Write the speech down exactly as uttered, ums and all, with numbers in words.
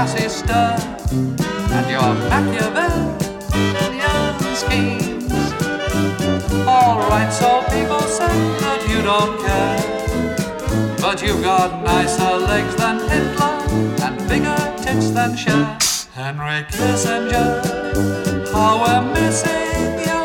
classy stir and your Machiavellian schemes. All right, so people say that you don't care, but you've got nicer legs than Hitler and bigger tits than Cher. Henry Kissinger, how we're missing you.